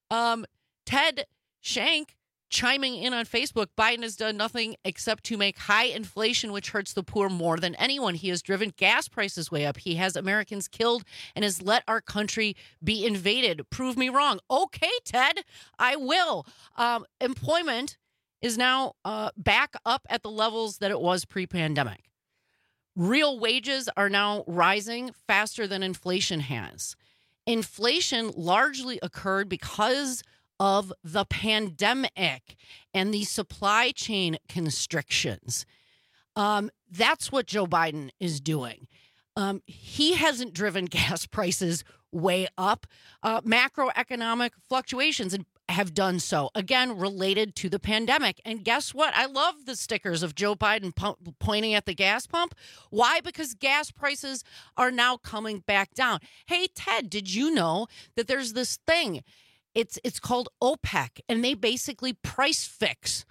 Ted Shank chiming in on Facebook, Biden has done nothing except to make high inflation, which hurts the poor more than anyone. He has driven gas prices way up. He has Americans killed and has let our country be invaded. Prove me wrong. Okay, Ted, I will. Employment is now back up at the levels that it was pre-pandemic. Real wages are now rising faster than inflation has. Inflation largely occurred because of the pandemic and the supply chain constrictions. That's what Joe Biden is doing. He hasn't driven gas prices way up. Macroeconomic fluctuations have done so, again, related to the pandemic. And guess what? I love the stickers of Joe Biden pointing at the gas pump. Why? Because gas prices are now coming back down. Hey, Ted, did you know that there's this thing? It's called OPEC, and they basically price fix.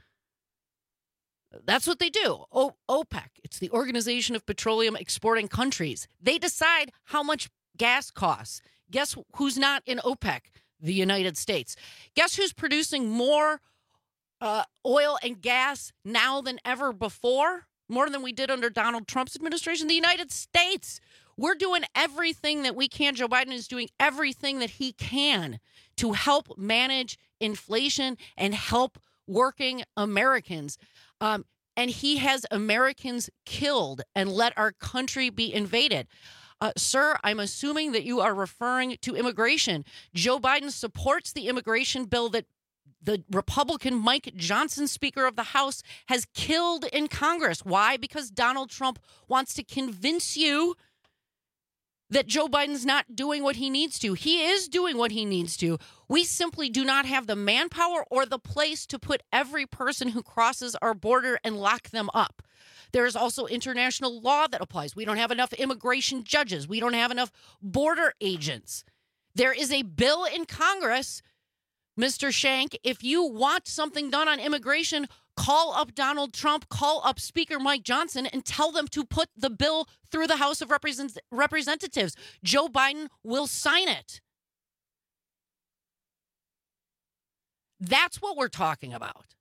That's what they do. OPEC, it's the Organization of Petroleum Exporting Countries. They decide how much gas costs. Guess who's not in OPEC? The United States. Guess who's producing more oil and gas now than ever before? More than we did under Donald Trump's administration? The United States. We're doing everything that we can. Joe Biden is doing everything that he can to help manage inflation and help working Americans. And he has Americans killed and let our country be invaded. Sir, I'm assuming that you are referring to immigration. Joe Biden supports the immigration bill that the Republican Mike Johnson, Speaker of the House, has killed in Congress. Why? Because Donald Trump wants to convince you that Joe Biden's not doing what he needs to. He is doing what he needs to. We simply do not have the manpower or the place to put every person who crosses our border and lock them up. There is also international law that applies. We don't have enough immigration judges. We don't have enough border agents. There is a bill in Congress, Mr. Shank. If you want something done on immigration, call up Donald Trump, call up Speaker Mike Johnson, and tell them to put the bill through the House of Representatives. Joe Biden will sign it. That's what we're talking about.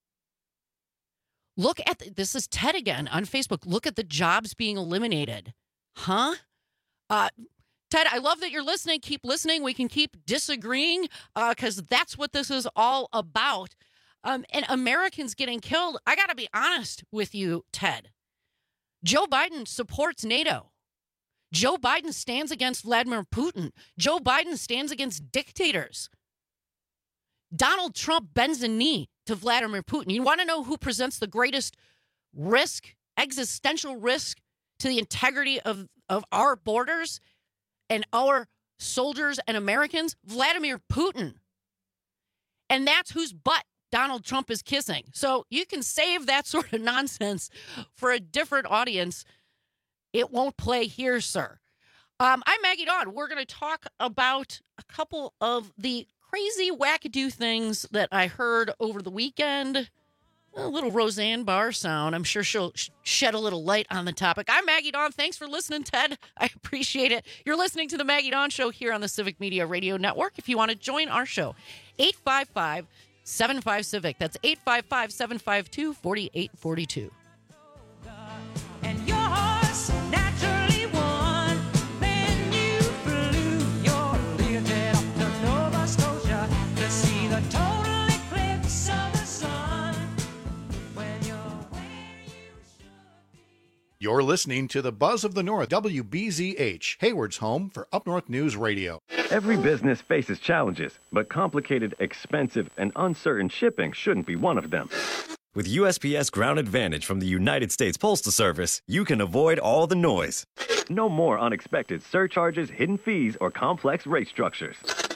Look at this is Ted again on Facebook. Look at the jobs being eliminated. Huh? Ted, I love that you're listening. Keep listening. We can keep disagreeing because that's what this is all about. And Americans getting killed. I got to be honest with you, Ted. Joe Biden supports NATO. Joe Biden stands against Vladimir Putin. Joe Biden stands against dictators. Donald Trump bends a knee to Vladimir Putin. You want to know who presents the greatest risk, existential risk to the integrity of our borders and our soldiers and Americans? Vladimir Putin. And that's whose butt Donald Trump is kissing. So you can save that sort of nonsense for a different audience. It won't play here, sir. I'm Maggie Dawn. We're going to talk about a couple of the crazy wackadoo things that I heard over the weekend. A little Roseanne Barr sound. I'm sure she'll shed a little light on the topic. I'm Maggie Dawn. Thanks for listening, Ted. I appreciate it. You're listening to the Maggie Dawn Show here on the Civic Media Radio Network. If you want to join our show, 855-75-CIVIC. That's 855-752-4842. And your horse naturally won. Then you flew your Learjet up to Nova Scotia to see the total eclipse of the sun. When you're where you should be. You're listening to the Buzz of the North, WBZH, Hayward's home for Up North News Radio. Every business faces challenges, but complicated, expensive, and uncertain shipping shouldn't be one of them. With USPS Ground Advantage from the United States Postal Service, you can avoid all the noise. No more unexpected surcharges, hidden fees, or complex rate structures.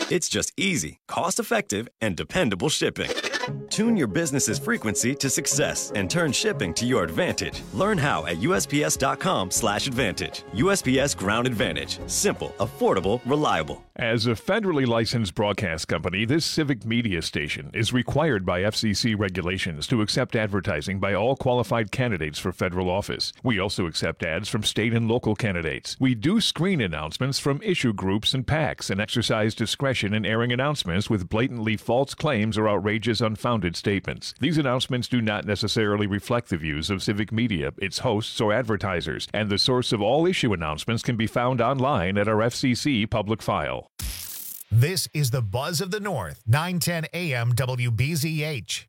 It's just easy, cost-effective, and dependable shipping. Tune your business's frequency to success and turn shipping to your advantage. Learn how at USPS.com/advantage. USPS Ground Advantage. Simple, affordable, reliable. As a federally licensed broadcast company, this civic media station is required by FCC regulations to accept advertising by all qualified candidates for federal office. We also accept ads from state and local candidates. We do screen announcements from issue groups and PACs and exercise discretion in airing announcements with blatantly false claims or outrageous unfounded statements. These announcements do not necessarily reflect the views of civic media, its hosts, or advertisers, and the source of all issue announcements can be found online at our FCC public file. This is the Buzz of the North, 910 AM WBZH.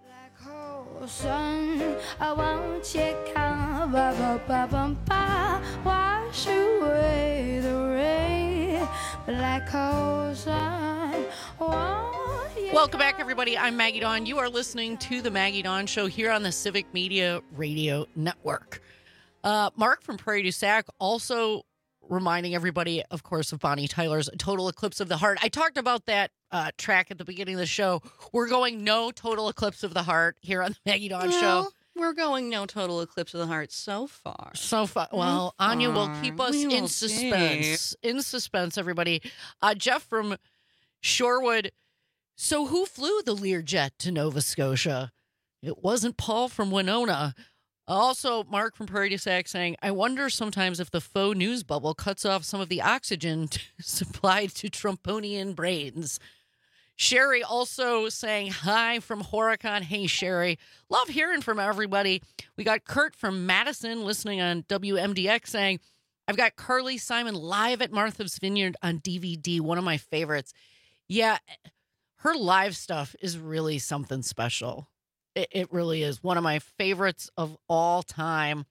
Sun, I want you come, ba ba ba ba ba, wash away the rain, black hole sun. Welcome back, everybody. I'm Maggie Dawn. You are listening to the Maggie Dawn Show here on the Civic Media Radio Network. Mark from Prairie du Sac also reminding everybody, of course, of Bonnie Tyler's Total Eclipse of the Heart. I talked about that track at the beginning of the show. We're going no Total Eclipse of the Heart here on the Maggie Dawn Show. We're going no Total Eclipse of the Heart so far. Well, Anya will keep us We in will suspense. see. In suspense, everybody. Jeff from Shorewood. So who flew the Learjet to Nova Scotia? It wasn't Paul from Winona. Also, Mark from Prairie du Sac saying, I wonder sometimes if the faux news bubble cuts off some of the oxygen supplied to Trumponian brains. Sherry also saying hi from Horicon. Hey, Sherry. Love hearing from everybody. We got Kurt from Madison listening on WMDX saying, I've got Carly Simon live at Martha's Vineyard on DVD, one of my favorites. Yeah, her live stuff is really something special. It really is one of my favorites of all time.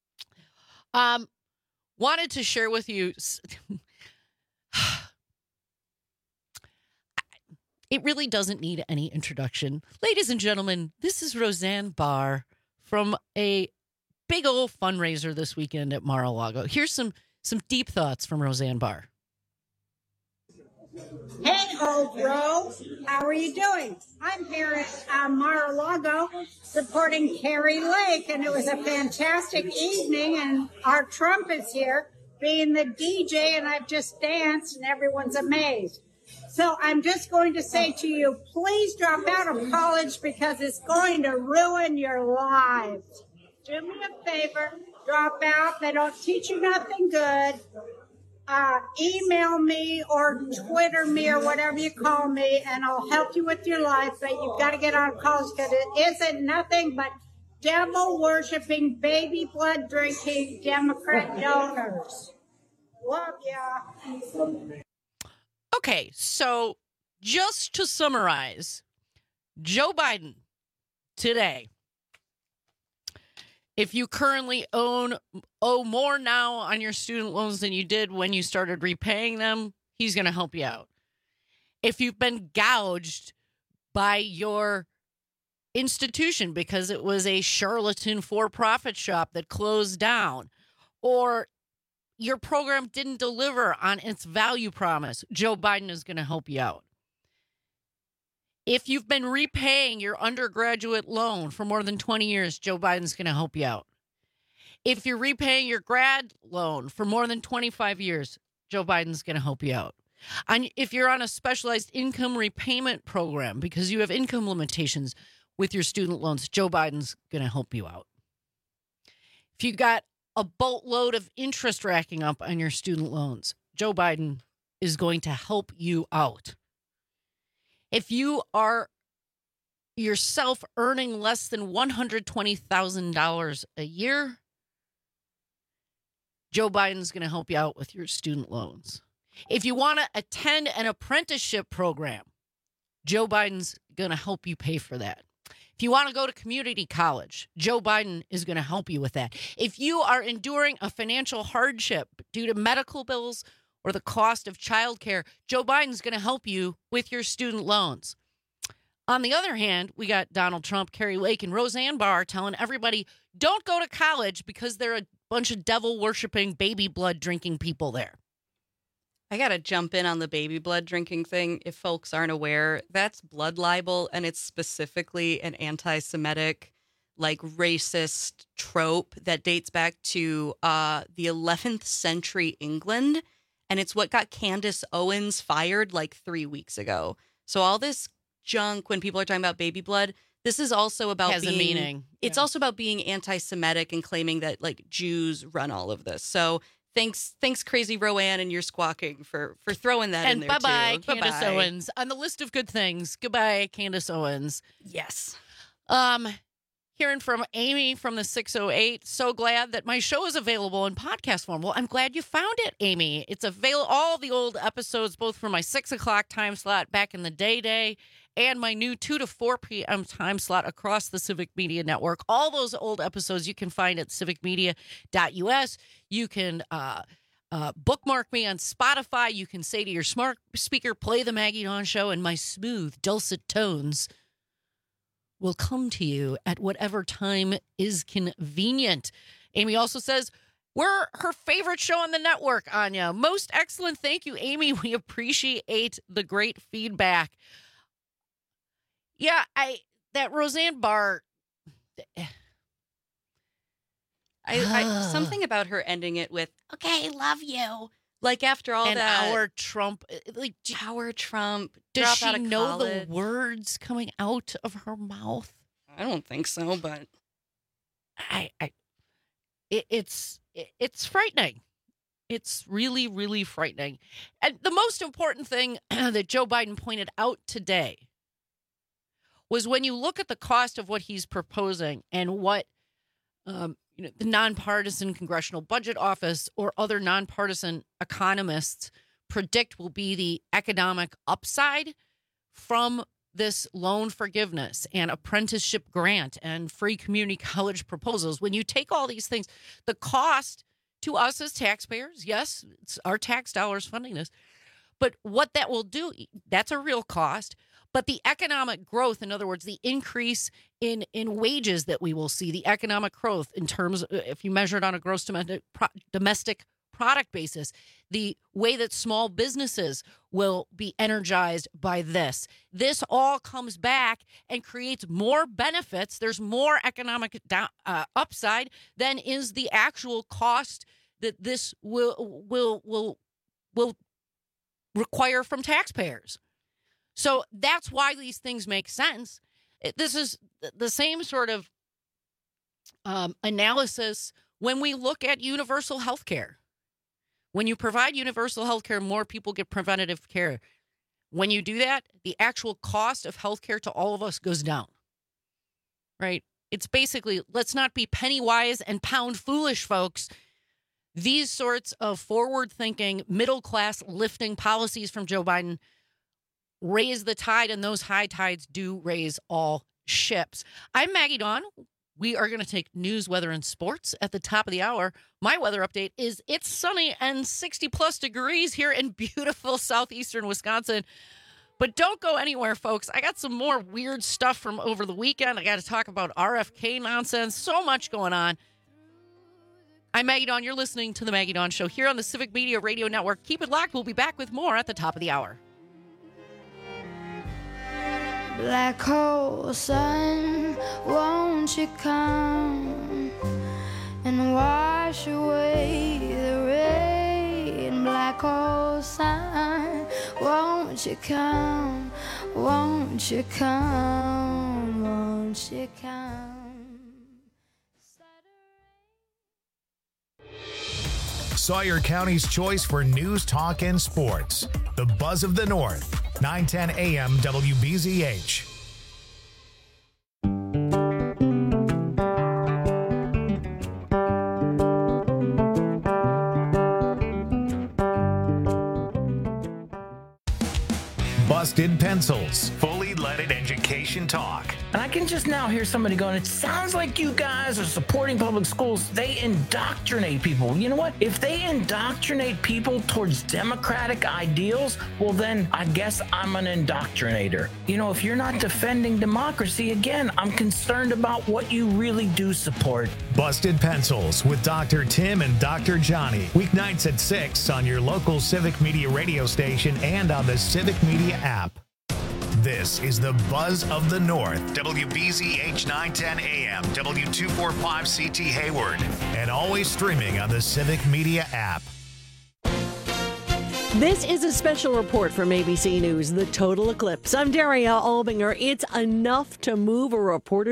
Wanted to share with you. It really doesn't need any introduction. Ladies and gentlemen, this is Roseanne Barr from a big old fundraiser this weekend at Mar-a-Lago. Here's some deep thoughts from Roseanne Barr. Hey, old bro. How are you doing? I'm here at Mar-a-Lago supporting Carrie Lake, and it was a fantastic evening, and our Trump is here being the DJ, and I've just danced, and everyone's amazed. So I'm just going to say to you, please drop out of college because it's going to ruin your lives. Do me a favor, drop out. They don't teach you nothing good. Email me or Twitter me or whatever you call me, and I'll help you with your life. But you've got to get out of college because it isn't nothing but devil-worshipping, baby blood drinking Democrat donors. Love ya. Okay, so just to summarize, Joe Biden today, if you currently owe more now on your student loans than you did when you started repaying them, he's going to help you out. If you've been gouged by your institution because it was a charlatan for-profit shop that closed down, or your program didn't deliver on its value promise, Joe Biden is going to help you out. If you've been repaying your undergraduate loan for more than 20 years, Joe Biden's going to help you out. If you're repaying your grad loan for more than 25 years, Joe Biden's going to help you out. And if you're on a specialized income repayment program because you have income limitations with your student loans, Joe Biden's going to help you out. If you got a boatload of interest racking up on your student loans, Joe Biden is going to help you out. If you are yourself earning less than $120,000 a year, Joe Biden's going to help you out with your student loans. If you want to attend an apprenticeship program, Joe Biden's going to help you pay for that. If you want to go to community college, Joe Biden is going to help you with that. If you are enduring a financial hardship due to medical bills or the cost of childcare, Joe Biden's going to help you with your student loans. On the other hand, we got Donald Trump, Carrie Lake, and Roseanne Barr telling everybody, don't go to college because there are a bunch of devil-worshipping, baby blood-drinking people there. I got to jump in on the baby blood drinking thing. If folks aren't aware, that's blood libel, and it's specifically an anti-Semitic, like racist trope that dates back to the 11th century England. And it's what got Candace Owens fired like 3 weeks ago. So all this junk, when people are talking about baby blood, this is also about Has a meaning. It's also about being anti-Semitic and claiming that like Jews run all of this. So thanks, Crazy Roanne and your squawking for throwing that in there bye-bye, too. Candace Owens. On the list of good things, goodbye, Candace Owens. Yes. Hearing from Amy from the 608. So glad that my show is available in podcast form. Well, I'm glad you found it, Amy. It's available, all the old episodes, both from my 6 o'clock time slot back in the day, and my new 2 to 4 p.m. time slot across the Civic Media Network. All those old episodes you can find at civicmedia.us. You can bookmark me on Spotify. You can say to your smart speaker, play the Maggie Dawn Show, and my smooth, dulcet tones will come to you at whatever time is convenient. Amy also says, we're her favorite show on the network, Anya. Most excellent. Thank you, Amy. We appreciate the great feedback. Yeah, that Roseanne Barr. I something about her ending it with, okay, love you. Like after all and that. Our Trump. Like, our Trump. Does drop out she of know college. the words coming out of her mouth? I don't think so, but it's frightening. It's really, really frightening. And the most important thing that Joe Biden pointed out today was when you look at the cost of what he's proposing and what the nonpartisan Congressional Budget Office or other nonpartisan economists predict will be the economic upside from this loan forgiveness and apprenticeship grant and free community college proposals. When you take all these things, the cost to us as taxpayers, yes, it's our tax dollars funding this, but what that will do, that's a real cost. But the economic growth, in other words, the increase in wages that we will see, the economic growth in terms of, if you measure it on a gross domestic product basis, the way that small businesses will be energized by this. This all comes back and creates more benefits. There's more economic upside than is the actual cost that this will require from taxpayers. So that's why these things make sense. This is the same sort of analysis when we look at universal health care. When you provide universal health care, more people get preventative care. When you do that, the actual cost of health care to all of us goes down, right? It's basically, let's not be penny wise and pound foolish, folks. These sorts of forward-thinking, middle-class lifting policies from Joe Biden raise the tide, and those high tides do raise all ships. I'm Maggie Dawn. We are going to take news, weather, and sports at the top of the hour. My weather update is it's sunny and 60-plus degrees here in beautiful southeastern Wisconsin. But don't go anywhere, folks. I got some more weird stuff from over the weekend. I got to talk about RFK nonsense. So much going on. I'm Maggie Dawn. You're listening to The Maggie Dawn Show here on the Civic Media Radio Network. Keep it locked. We'll be back with more at the top of the hour. Black hole sun, won't you come and wash away the rain? Black hole sun, won't you come, won't you come, won't you come? Sawyer County's choice for news, talk, and sports. The Buzz of the North, 910 AM WBZH. Busted Pencils, fully leaded education talk. And I can just now hear somebody going, it sounds like you guys are supporting public schools. They indoctrinate people. You know what? If they indoctrinate people towards democratic ideals, well, then I guess I'm an indoctrinator. You know, if you're not defending democracy, again, I'm concerned about what you really do support. Busted Pencils with Dr. Tim and Dr. Johnny. Weeknights at 6 on your local Civic Media radio station and on the Civic Media app. This is the Buzz of the North. WBZH 910 AM, W245CT Hayward. And always streaming on the Civic Media app. This is a special report from ABC News, The Total Eclipse. I'm Daria Albinger. It's enough to move a reporter